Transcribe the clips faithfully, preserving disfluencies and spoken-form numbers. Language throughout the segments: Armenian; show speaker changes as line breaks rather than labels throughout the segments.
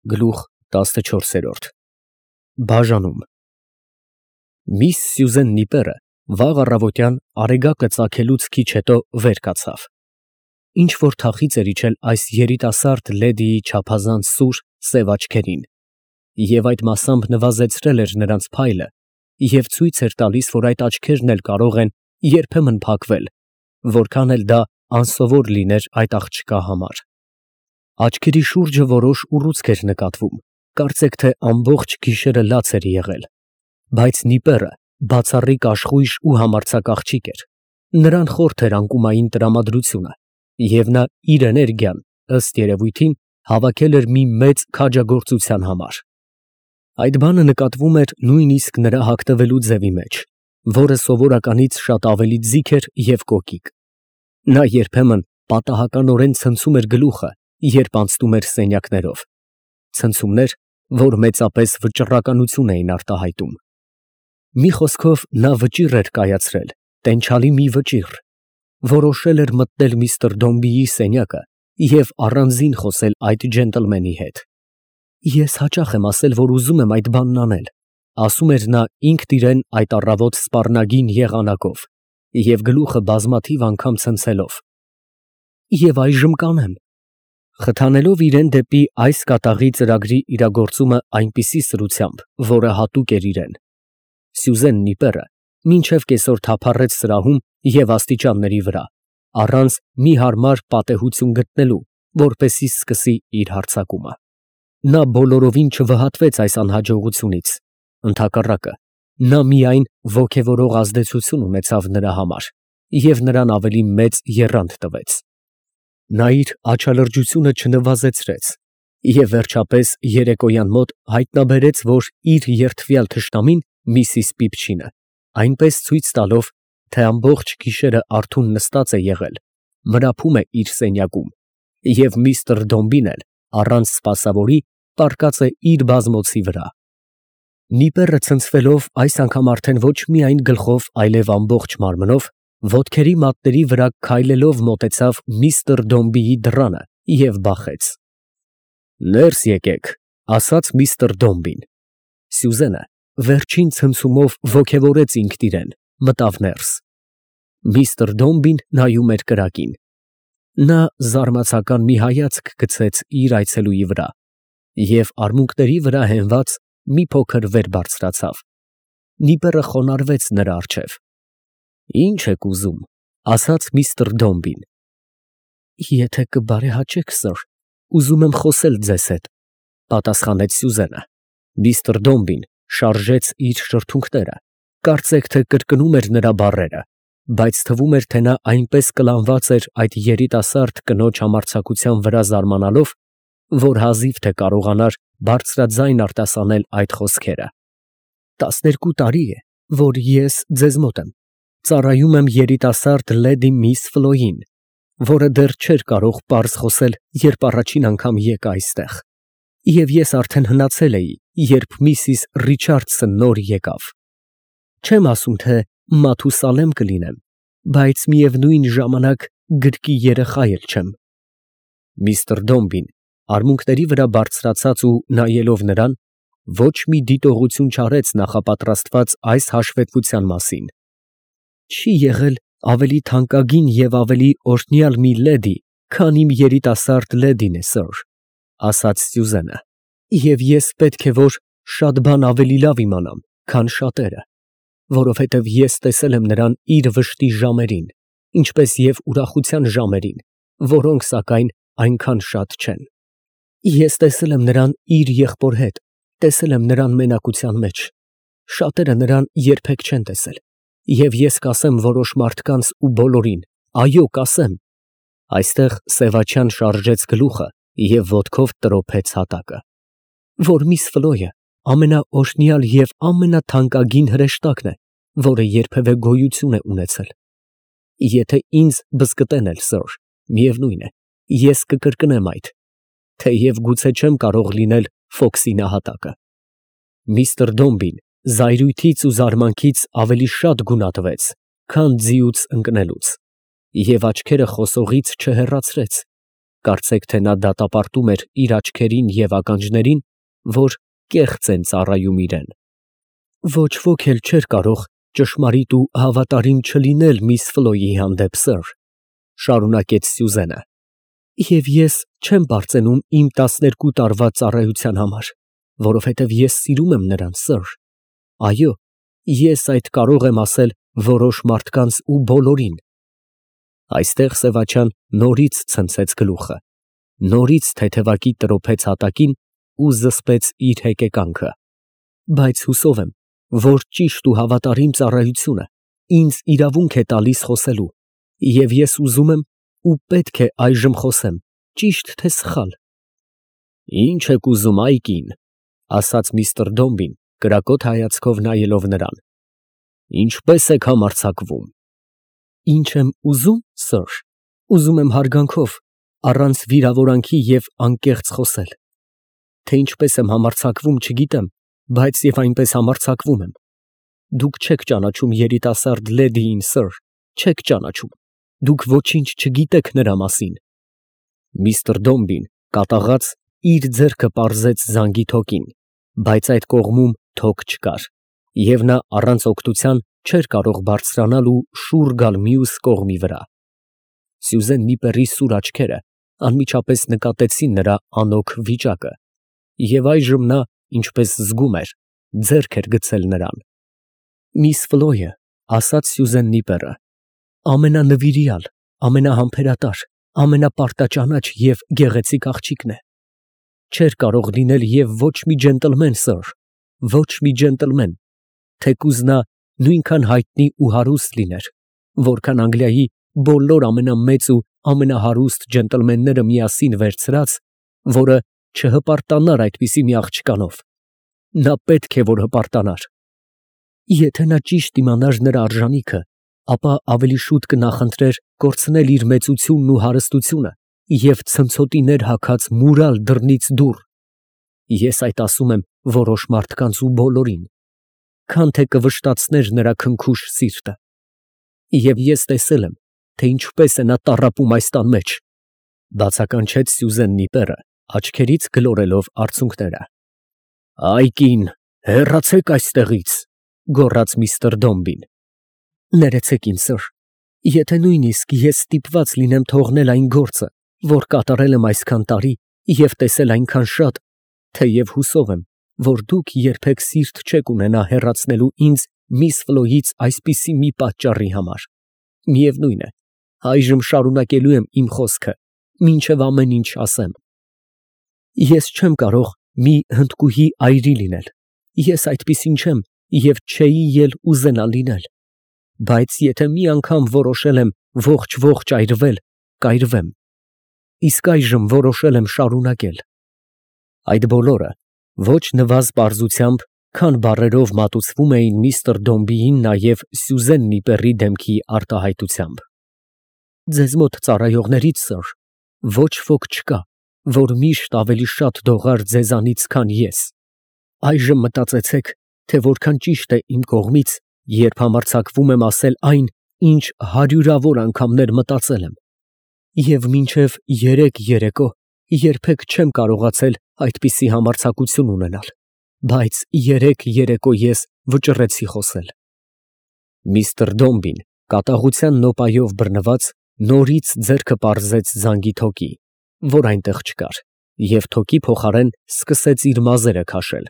Գլուխ տասնչորսերորդ Բաժանում Միս Սյուզեն Նիպերը վաղ առավոտյան արեգակը ծագելուց քիչ հետո վեր կացավ։ Ինչ որ թախիծ էր իջել այս երիտասարդ լեդիի չափազանց սուր, սև աչքերին, և այդ մասամբ նվազեցրել էր նրանց փայլը, և ցույց էր տալիս, որ այդ աչքերն էլ կարող են երբեմն փակվել, որքան էլ դա անսովոր լիներ այդ աղջկա համար։ Աչքերի շուրջը որոշ ուռուցք էր նկատվում, կարծեք թե ամբողջ գիշերը լաց էր եղել, բայց Նիպերը բացառիկ աշխույժ ու համարձակ աղջիկ էր, նրան խորթ էր անկումային տրամադրությունը, և նա իր էներգիան, ըստ երևույթին, հավաքել էր մի մեծ քաջագործության համար։ Այդ բանը նկատվում էր նույնիսկ նրա հագնվելու ձևի մեջ, որը սովորականից շատ ավելի ձիգ էր և կոկիկ։ Նա երբեմն պատահականորեն ցնցում էր գլուխը, երբ անցնում էր սենյակներով, ցնցումներ, որ մեծապես վճռականություն էին արտահայտում։ Մի խոսքով, նա վճիռ էր կայացրել, տենչալի մի վճիռ, որոշել էր մտնել միստր Դոմբիի սենյակը և առանձին խոսել այդ ջենտլմենի հետ։ Ես հաճախ եմ ասել, որ ուզում եմ այդ բանն անել, ասում էր նա ինքն իրեն այդ առավոտ սպառնագին եղանակով և գլուխը բազմաթիվ անգամ ցնցելով։ Եվ այժմ կանեմ, խթանելով իրեն դեպի այս կատաղի ծրագրի իրագործումը այնպիսի սրությամբ, որը հատուկ էր իրեն, Սյուզեն Նիպերը մինչև կեսօր թափառեց սրահում և աստիճանների վրա, առանց մի հարմար պատեհություն գտնելու, որպեսզի սկսի իր հարձակումը։ Նա բոլորովին չվհատվեց այս անհաջողությունից, ընդհակառակը, նա միայն ոգևորող ազդեցություն ունեցավ նրա համար և նրան ավելի մեծ եռանդ տվեց։ Նա իր աչալրջությունը չնվազեցրեց և վերջապես երեկոյան մոտ հայտնաբերեց, որ իր երդվյալ թշնամին Միսիս Պիպչինը այնպես ցույց տալով, թե ամբողջ գիշերը արթուն նստած է եղել, մրափում է իր սենյակում, և միստր Դոմբին էլ առանց սպասավորի պառկած է իր բազմոցի վրա։ Նիպերը ցնցվելով այս անգամ արդեն ոչ միայն գլխով, այլև ամբողջ մարմնով, ոտքերի մատների վրա քայլելով մոտեցավ միստր Դոմբիի դռանը և բախեց։ «Ներս եկեք», ֊ ասաց միստր Դոմբին։ Սյուզենը վերջին ցնցումով ոգևորեց ինքն իրեն, մտավ ներս։ Միստր Դոմբին նայում էր կրակին։ Նա զարմացական մի հայացք գցեց իր այցելուի վրա և արմունկների վրա հենված մի փոքր վեր բարձրացավ։ Նիպերը խոնարհվեց նրա առջև։ «Ի՞նչ եք ուզում», ֊ ասաց միստր Դոմբին։ «Եթե կբարեհաճեք, սըր, ուզում եմ խոսել ձեզ հետ», ֊ պատասխանեց Սյուզենը։ Միստր Դոմբին շարժեց իր շրթունքները, կարծեք թե կրկնում էր նրա բառերը, բայց թվում էր, թե նա այնպես կլանված էր այդ երիտասարդ կնոջ համարձակության վրա զարմանալով, որ հազիվ թե կարողանար բարձրաձայն արտասանել այդ խոսքերը։ «Տասներկու տարի է, որ ես ձեզ մոտ եմ, ծառայում եմ երիտասարդ լեդի միս Ֆլոյին, որը դեռ չէր կարող պարզ խոսել, երբ առաջին անգամ եկա այստեղ, և ես արդեն հնացել էի, երբ միսիս Ռիչարդսը նոր եկավ։ Չեմ ասում, թե Մաթուսալեմ կլինեմ, բայց միևնույն ժամանակ գրկի երեխա էլ չեմ»։ Միստր Դոմբին արմունկների վրա բարձրացած ու նայելով նրան, ոչ մի դիտողություն չարեց նախապատրաստված այս հաշվետվության մասին։ «Չի եղել ավելի թանկագին և ավելի օրհնյալ մի լեդի, քան իմ երիտասարդ լեդին է, սըր», ֊ ասաց Սյուզենը, «և ես պետք է որ շատ բան ավելի լավ իմանամ, քան շատերը, որովհետև ես տեսել եմ նրան իր վշտի ժամերին, ինչպես և ուրախության ժամերին, որոնք, սակայն, այնքան շատ չեն։ Ես տեսել եմ նրան իր եղբոր հետ, տեսել եմ նրան մենակության մեջ, շատերը նրան երբեք չեն տեսել, և ես կասեմ որոշ մարդկանց ու բոլորին, այո, կասեմ»։ Այստեղ սևաչյան շարժեց գլուխը և ոտքով տրոփեց հատակը, «որ միս Ֆլոյը ամենաօրհնյալ և ամենաթանկագին հրեշտակն է, որը երբևէ գոյություն է ունեցել։ Եթե ինձ բզկտեն էլ, սըր, միևնույն է, ես կկրկնեմ այդ, թեև գուցե չեմ կարող լինել Ֆոքսի նահատակը»։ Միստր Դոմբին զայրույթից ու զարմանքից ավելի շատ գունատվեց, քան ձիուց ընկնելուց, և աչքերը խոսողից չհեռացրեց, կարծեք թե նա դատապարտում էր իր աչքերին և ականջներին, որ կեղծ են ծառայում իրեն։ Ոչ ոք էլ չէր կարող ճշմարիտ ու հավատարիմ չլինել միս Ֆլոյի հանդեպ, սըր, շարունակեց Սյուզենը, և ես չեմ պարծենում իմ տասներկու տարվա ծառայության համար, որովհետև ես սիրում եմ նրան, սըր, այո, ես այդ կարող եմ ասել որոշ մարդկանց ու բոլորին։ Այստեղ Սևաչյան նորից ցնցեց գլուխը, նորից թեթևակի տրոփեց հատակին ու զսպեց իր հեկեկանքը, բայց հուսով եմ, որ ճիշտ ու հավատարիմ ծառայությունը ինձ իրավունք է տալիս խոսելու, և ես ուզում եմ ու պետք է այժմ խոսեմ, ճիշտ թե սխալ։ Ի՞նչ եք ուզում, ա՛յ կին, ասաց միստր Դոմբին, կրակոտ հայացքով նայելով նրան, ինչպե՞ս եք համարձակվում։ Ինչ եմ ուզում, սըր, ուզում եմ հարգանքով, առանց վիրավորանքի և անկեղծ խոսել, թե ինչպես եմ համարձակվում, չգիտեմ, բայց և այնպես համարձակվում եմ։ Դուք չեք ճանաչում երիտասարդ լեդիին, սըր, չեք ճանաչում, դուք ոչինչ չգիտեք նրա մասին։ Միստր Դոմբին կատաղած իր ձեռքը պարզեց զանգի թոկին, բայց այդ կողմում թոկ չկար, և նա առանց օգնության չէր կարող բարձրանալ ու շուռ գալ մյուս կողմի վրա։ Սյուզեն Նիպերի սուր աչքերը անմիջապես նկատեցին նրա անօգ վիճակը, և այժմ նա, ինչպես զգում էր, ձեռք էր գցել նրան։ Միս Ֆլոյը, ասաց Սյուզեն Նիպերը, ամենանվիրյալ, ամենահամբերատար, ամենապարտաճանաչ և գեղեցիկ աղջիկն է։ Չէր կարող լինել և ոչ մի ջենտլմեն, սըր, ոչ մի ջենտլմեն, թեկուզ նա նույնքան հայտնի ու հարուստ լիներ, որքան Անգլիայի բոլոր ամենամեծ ու ամենահարուստ ջենտլմենները միասին վերցրած, որը չհպարտանար այդպիսի մի աղջկանով։ Նա պետք է որ հպարտանար։ Եթե նա ճիշտ իմանար նրա արժանիքը, ապա ավելի շուտ կնախընտրեր կորցնել իր մեծությունն ու հարստությունը և ցնցոտիներ հագած մուրալ դռնից դուռ (ես այդ ասում եմ որոշ մարդկանց ու բոլորին), քան թե կվշտացներ նրա քնքուշ սիրտը։ Եվ ես տեսել եմ, թե ինչպես է նա տառապում այս տան մեջ, բացականչեց Սյուզեն Նիպերը, աչքերից գլորելով արցունքները։ Ա՛յ կին, հեռացեք այստեղից, գոռաց միստր Դոմբին։ Ներեցեք ինձ, սըր, եթե նույնիսկ ես ստիպված լինեմ թողնել այն գործը, որ կատարել եմ այսքան տարի և տեսել այնքան շատ, թեև հուսով եմ, որ դուք երբեք սիրտ չեք ունենա հեռացնելու ինձ միս Ֆլոյից այսպիսի մի պատճառի համար, միևնույն է, այժմ շարունակելու եմ իմ խոսքը, մինչև ամեն ինչ ասեմ։ Ես չեմ կարող մի հնդկուհի այրի լինել, ես այդպիսին չեմ և չէի էլ ուզենա լինել, բայց եթե մի անգամ որոշել եմ ողջ֊ողջ այրվել, կայրվեմ, իսկ այժմ որոշել եմ շարունակել։ Այդ բոլորը ոչ նվազ պարզությամբ, քան բառերով մատուցվում էին միստր Դոմբիին նաև Սյուզեն Նիպերի դեմքի արտահայտությամբ։ Ձեզ մոտ ծառայողներից, սըր, ոչ ոք չկա, որ միշտ ավելի շատ դողար ձեզանից, քան ես։ Այժմ մտածեցեք, թե որքան ճիշտ է իմ կողմից, երբ համարձակվում եմ ասել այն, ինչ հարյուրավոր անգամներ մտածել եմ, և մինչև երեկ երեկո երբեք չեմ կարողացել այդպիսի համարձակություն ունենալ, բայց երեկ երեկո ես վճռեցի խոսել։ Միստր Դոմբին կատաղության նոպայով բռնված նորից ձեռքը պարզեց զանգի թոկի, որ այնտեղ չկար, և թոկի փոխարեն սկսեց իր մազերը քաշել։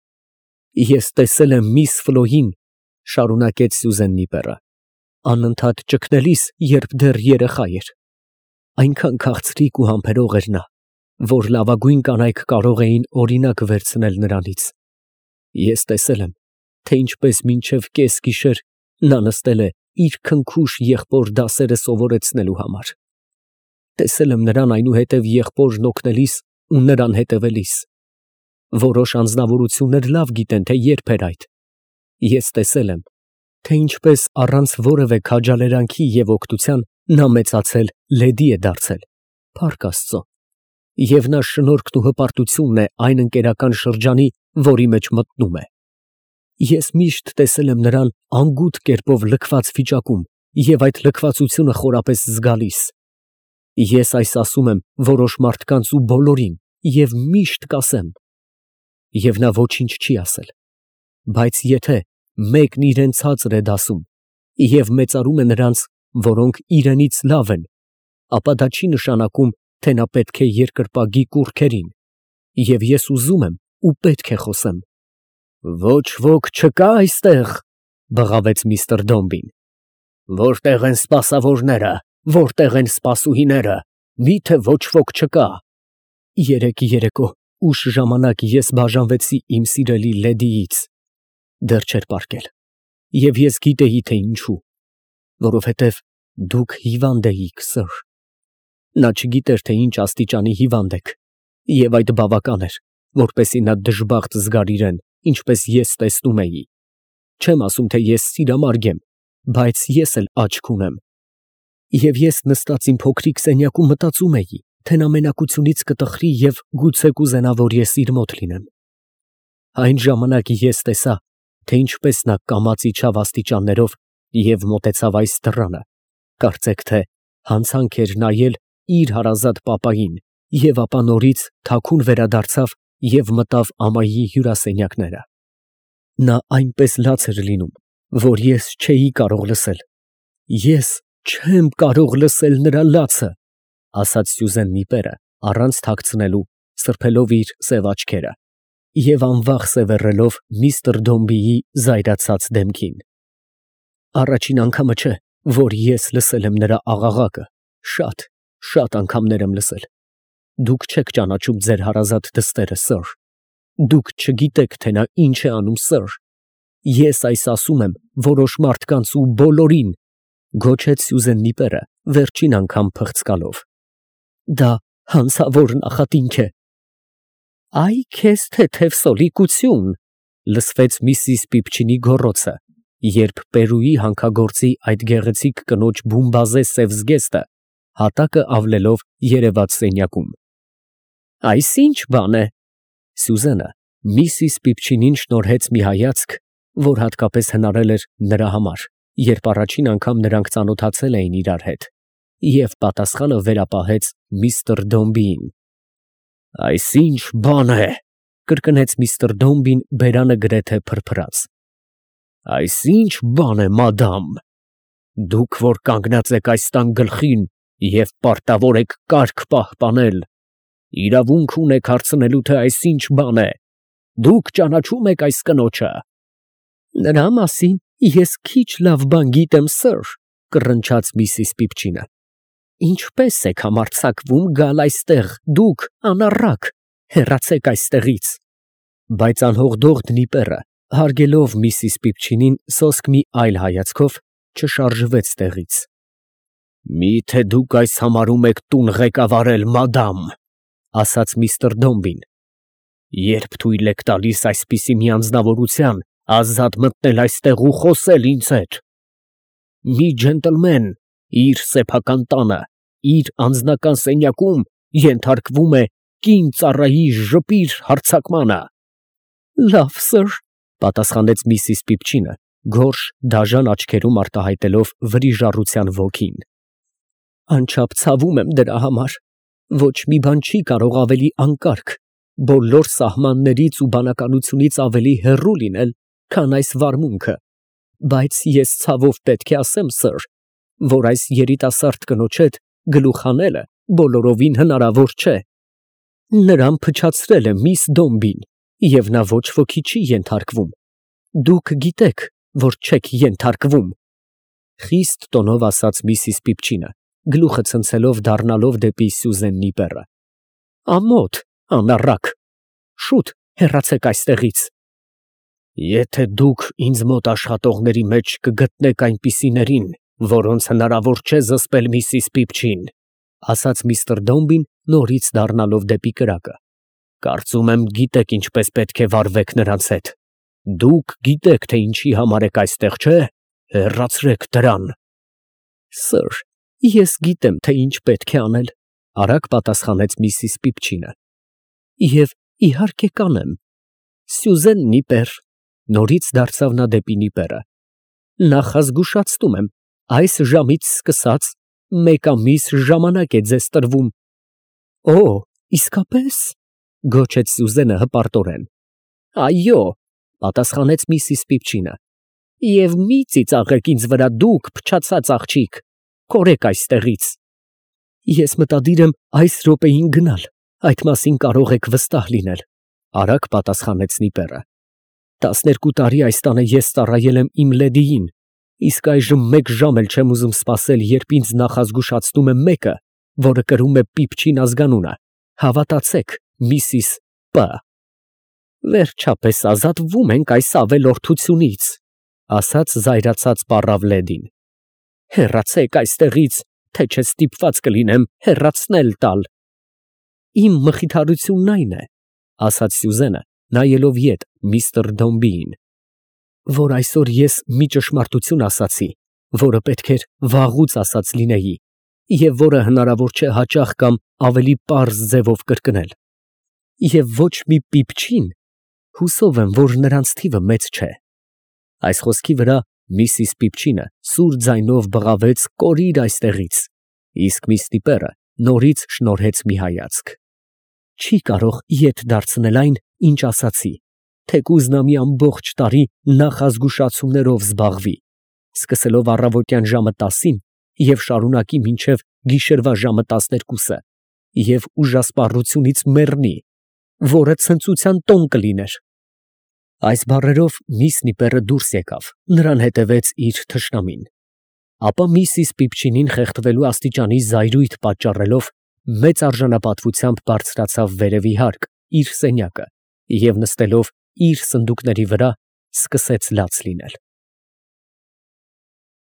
Ես տեսել եմ միս Ֆլոյին, շարունակեց Սյուզեն Նիպերը, անընդհատ ճգնելիս, երբ դեռ երեխա էր, այնքան քաղցրիկ ու համբերող էր նա, որ լավագույն կանայք կարող էին օրինակ վերցնել նրանից։ Ես տեսել եմ, թե ինչպես մինչև կեսգիշեր նա նստել է իր քնքուշ եղբոր դասերը սովորեցնելու համար։ Տեսել եմ նրան այնուհետև եղբորն օգնելիս ու նրան հետևելիս։ Որոշ անձնավորություններ լավ գիտեն, թե երբ էր այդ։ Ես տեսել եմ, թե ինչպես առանց որևէ քաջալերանքի և օգնության նա մեծացել լեդի է դարձել, փառք Աստծո, և նա շնորհքն ու հպարտությունն է այն ընկերական շրջանի, որի մեջ մտնում է։ Ես միշտ տեսել եմ նրան անգութ կերպով լքված վիճակում և այդ լքվածությունը խորապես զգալիս։ Ես այս ասում եմ որոշ մարդկանց ու բոլորին և միշտ կասեմ։ Եվ նա ոչինչ չի ասել, բայց եթե մեկն իրան ցածր է դասում և մեծարում է նրանց, որոնք իրենից լավ են, ապա դա չի նշանակում, թե նա պետք է երկրպագի կուռքերին, և ես ուզում եմ ու պետք է խոսեմ։ «Ոչ ոք չկա՞ այստեղ», ֊ բղավեց միստր Դոմբին։ «Որտե՞ղ են սպասավորները, որտե՞ղ են սպասուհիները, մի՞թե ոչ ոք չկա»։ Երեկ երեկո ուշ ժամանակ ես բաժանվեցի իմ սիրելի լեդիից, դեռ չէր պառկել, և ես գիտեի, թե ինչու, որովհետև դուք հիվանդ էիք, սըր։ Նա չգիտեր, թե ինչ աստիճանի հիվանդ եք, և այդ բավական էր, որպեսզի նա դժբախտ զգար իրան, ինչպես ես տեսնում էի։ Չեմ ասում, թե ես սիրամարգ եմ, բայց ես էլ աչք ունեմ։ Եվ ես նստած իմ փոքրիկ սենյակում մտածում էի, թե նա մենակությունից կտխրի և գուցե կուզենա, որ ես իր մոտ լինեմ։ Այն ժամանակ ես տեսա, թե ինչպես նա կամաց իջավ աստիճաններով և մոտեցավ այս դռանը, կարծեք թե հանցանք էր նայել իր հարազատ պապային, և ապա նորից թաքուն վերադարձավ և մտավ ամայի հյուրասենյակները։ Նա այնպես լաց էր լինում, որ ես չէի կարող լսել։ Ես չեմ կարող լսել նրա լացը, ֊ ասաց Սյուզեն Նիպերը, առանց թաքցնելու, սրբելով իր սև աչքերը և անվախ սևեռելով միստր Դոմբիի զայրացած դեմքին։ Առաջին անգամը չէ, որ ես լսել եմ նրա աղաղակը, շատ, շատ անգամներ եմ լսել։ Դուք չեք ճանաչում ձեր հարազատ դստերը, սըր։ Դուք չգիտեք, թե նա ինչ է անում, սըր։ Ես այս ասում եմ որոշ մարդկանց ու բոլորին, ֊ գոչեց Սյուզեն Նիպերը վերջին անգամ փղծկալով։ Դա հանցավոր նախատինք է։ Այ քեզ թեթև սոլիկություն, ֊ լսվեց միսիս Պիպչինի գոռոցը, երբ Պերուի հանքագործի այդ գեղեցիկ կնոջ բումբազե սև զգեստը հատակը ավլելով երևաց սենյակում։ Այս ի՞նչ բան է։ Սյուզենը միսիս Պիպչինին շնորհեց մի հայացք, որ հատկապես հնարել էր նրա համար, երբ առաջին անգամ նրանք ծանոթացել էին իրար հետ, և պատասխանը վերապահեց միստր Դոմբիին։ Այս ի՞նչ բան է, ֊ կրկնեց միստր Դոմբին բերանը գրեթե փրփրած։ Այս ի՞նչ բան է, մադամ։ Դուք, որ կանգնած եք այս տան գլխին և պարտավոր եք կարգ պահպանել, իրավունք ունեք հարցնելու, թե այս ի՞նչ բան է։ Դուք ճանաչո՞ւմ եք այս կնոջը։ Նրա մասին ես քիչ լավ բան գիտեմ, սըր, ֊ կռնչաց միսիս Պիպչինը։ Ինչպես եք համարձակվում գալ այստեղ, դուք անառակ, հեռացեք այստեղից։ Բայց անհողդող Դնիպերը, հարգելով միսիս Պիպչինին սոսկ մի այլ հայացքով, չշարժվեց տեղից։ Մի՞թե դուք այս համարում եք տուն ղեկավարել, մադամ, ֊ ասաց միստր Դոմբին։ Երբ թույլ եք տալիս այսպիսի մի անձնավորության ազատ մտնել այստեղ ու խոսել ինձ հետ։ Մի ջենտլմեն իր սեփական տանը, իր անձնական սենյակում ենթարկվում է կին ծառայի ժպիր հարձակմանը։ Լավ, սըր, ֊ պատասխանեց միսիս Պիպչինը, գորշ դաժան աչքերում արտահայտելով վրիժառության ոգին։ Անչափ ցավում եմ դրա համար։ Ոչ մի բան չի կարող ավելի անկարգ, բոլոր սահմաններից ու բանականությունից ավելի հեռու լինել, քան այս վարմունքը, բայց ես ցավով պետք է ասեմ, սըր, որ այս երիտասարդ կնոջ հետ գլուխ հանելը բոլորովին հնարավոր չէ։ Նրան փչացրել է միս Դոմբին, և նա ոչ ոքի չի ենթարկվում։ Դուք գիտեք, որ չեք ենթարկվում, ֊ խիստ տոնով ասաց միսիս Պիպչինը, գլուխը ցնցելով դառնալով դեպի Սյուզեն Նիպերը։ Ամոթ, անառակ, շուտ հեռացեք այստեղից։ Եթե դուք ինձ մոտ աշխատողների մեջ կգտնեք այնպիսիներին, որոնց հնարավոր չէ զսպել միսիս Պիպչին, ֊ ասաց միստր Դոմբին նորից դառնալով դեպի կրակը, կարծում եմ գիտեք ինչպես պետք է վարվեք նրանց հետ։ Դուք գիտեք, թե ինչի համար եք այստեղ, չէ՞։ Հեռացրեք դրան։ Սըր, ես գիտեմ, թե ինչ պետք է անել, ֊ արագ պատասխանեց միսիս Պիպչինը։ Եվ իհարկե կանեմ։ Սյուզեն Նիպեր, ֊ նորից դարձավ նա դեպի Նիպերը, նախազգուշացնում եմ, այս ժամից սկսած Մեկ ամիս ժամանակ է ձեզ տրվում։ Օ, իսկապես, գոչեց Սյուզենը հպարտորեն։ Այո, պատասխանեց միսիս Պիպչինը։ Եվ մի ծիծաղեք ինձ վրա դուք, փչացած աղջիկ, կորեք այստեղից։ Ես մտադիր եմ այս րոպեին գնալ, այդ մասին կարող եք վստահ լինել, արագ պատասխանեց Նիպերը։ Տասներկու տարի այս տանը ես ծառայել եմ իմ լեդիին, իսկ այժմ մեկ ժամ էլ չեմ ուզում սպասել, երբ ինձ նախազգուշացնում է մեկը, որը կրում է Պիպչին ազգանունը, հավատացեք, միսիս Պ. Վերջապես ազատվում ենք այս ավելորդությունից, ասաց զայրացած պառավ լեդին։ Հեռացեք այստեղից, թե չէ ստիպված կլինեմ հեռացնել տալ։ Իմ մխիթարությունն այն է, ասաց Սյուզենը, նայելով ետ միստր Դոմբիին, որ այսօր ես մի ճշմարտություն ասացի, որը պետք էր վաղուց ասած լինեի, և որը հնարավոր չէ հաճախ կամ ավելի պարզ ձևով կրկնել։ Եվ ոչ մի Պիպչին, հուսով եմ, որ նրանց թիվը մեծ չէ։ Այս խոսքի վրա միսիս Պիպչինը սուր ձայնով բղավեց կորիր այստեղից, իսկ միս Նիպերը նորից շնորհեց մի հայացք։ Չի կարող ետ դարձնել այն, ինչ ասացի, թեկուզ նա մի ամբողջ տարի նախազգուշացումներով զբաղվի, սկսելով առավոտյան ժամը տասին և շարունակի մինչև գիշերվա ժամը տասներկուսը, և ուժասպառությունից մեռնի, որը ցնծության տոն կլիներ։ Այս բառերով միս Նիպերը դուրս եկավ, նրան հետևեց իր թշնամին։ Ապա միսիս Պիպչինին խեղդվելու աստիճանի զայրույթ պատճառելով, մեծ արժանապատվությամբ բարձրացավ վերևի հարկ, իր սենյակը, և նստելով իր սնդուկների վրա, սկսեց լաց լինել։